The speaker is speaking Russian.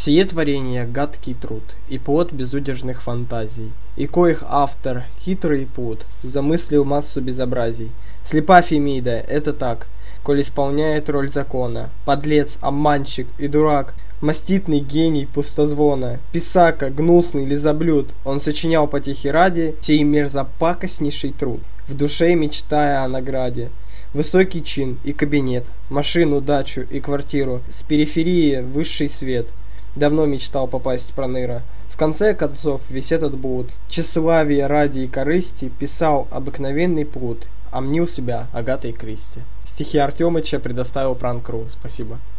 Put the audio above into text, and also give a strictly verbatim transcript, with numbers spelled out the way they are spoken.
Сие творение — гадкий труд и плод безудержных фантазий, и коих автор, хитрый плут, замыслил массу безобразий. Слепа Фемида, это так, коль исполняет роль закона, подлец, обманщик и дурак, маститный гений пустозвона, писака, гнусный лизоблюд, он сочинял потехи ради сей мерзопакостнейший труд, в душе мечтая о награде. Высокий чин и кабинет, машину, дачу и квартиру, с периферии высший свет. Давно мечтал попасть проныра. В конце концов, весь этот блуд, тщеславие ради и корысти, писал обыкновенный плут, а мнил себя Агатой Кристи. Стихи Артемыча предоставил Пранк точка ру. Спасибо.